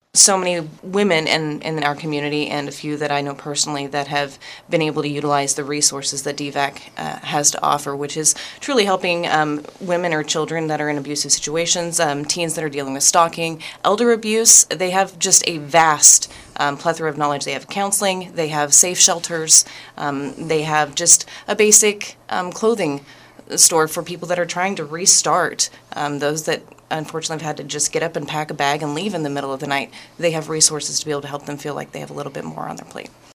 so many women in our community, and a few that I know personally, that have been able to utilize the resources that DVAC has to offer, which is truly helping women or children that are in abusive situations, teens that are dealing with stalking, elder abuse. They have just a vast plethora of knowledge. They have counseling, they have safe shelters, they have just a basic clothing store for people that are trying to restart, those that unfortunately have had to just get up and pack a bag and leave in the middle of the night. They have resources to be able to help them feel like they have a little bit more on their plate.